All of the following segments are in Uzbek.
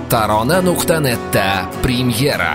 Tarona.netda premyera.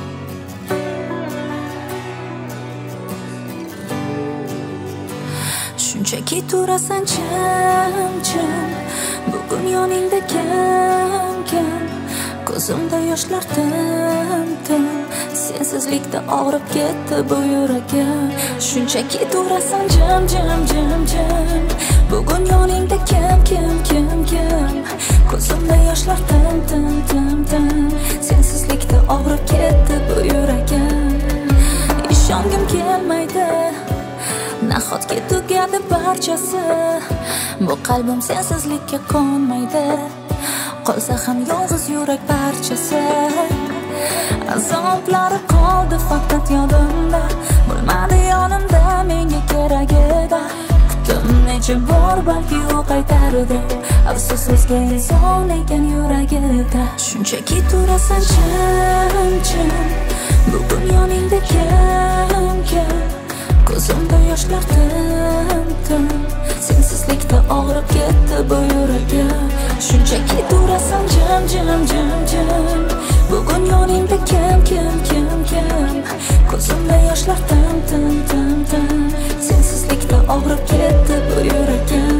Shunchaki turasan jim-jim, bugun yoningda kam-kam, ko'zimda yoshlar tim-tim, sensizlikda og'rib ketdi bu yuragim. Shunchaki turasan jim-jim, bugun yoningda kam-kam, ko'zimda yoshlar tim-tim, sensizlikda og'rib ketdi bu yuragim. Ishongim kelmaydi, nahotki tugadi barchasi, bu qalbim sensizlikka qonmaydi, qolsa ham yolg'iz yurak parchasi. Azoblari qoldi faqat yodimda, bo'lmadi yonimda menga kerak edi. Kutdim necha bor balki u qaytardi, afsus o'zga inson ekan yuragida. Shunchaki turasan jim-jim, bugun yoningda kam-kam, ko'zimda yoshlar tim-tim, sensizlikda og'rib ketdi bu yuragim. Shunchaki turasan jim-jim, bugun yoningda kam-kam, ko'zimda yoshlar tim-tim, sensizlikda og'rib ketdi bu yuragim.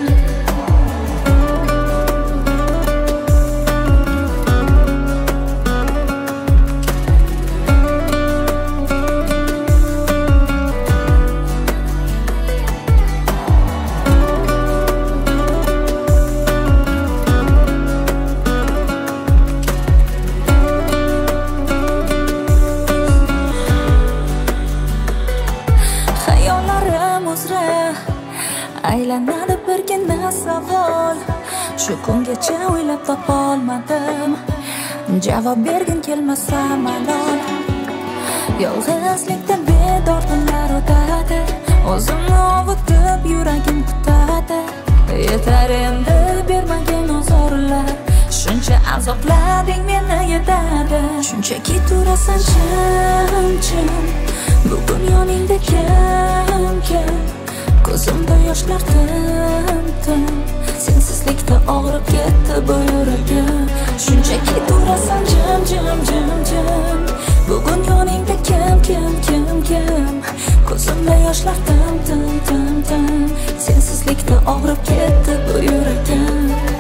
Aylanadi birgina savol, shu kungacha o'ylab topolmadim, javob bergin kelmasa malol. Yolg'izlikda bedorlar o'tadi, o'zimni ovutib yuragim kutadi. Yetar endi bermagin ozorlar, shuncha azoblading meni yetadi. Shunchaki turasan jim-jim, bugun yoningda kam-kam, ko'zimda yoshlar tim-tim, sensizlikda og'rib ketdi bu yuragim. Shunchaki turasan jim-jim, bugun yoningda kam-kam, ko'zimda yoshlar tim-tim, sensizlikda og'rib ketdi bu yuragim.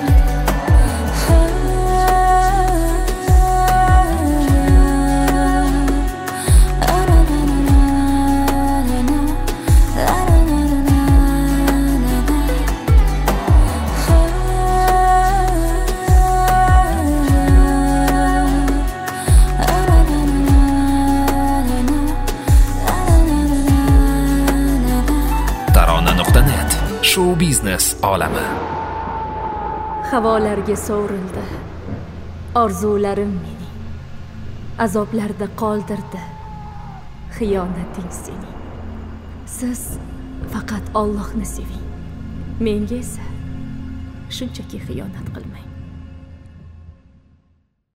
Tarona.net show biznes olami. Havolarga sovrildi orzularim mening, azoblarda qoldirdi xiyonating sening. Siz faqat Allohni seving, menga esa shunchaki xiyonat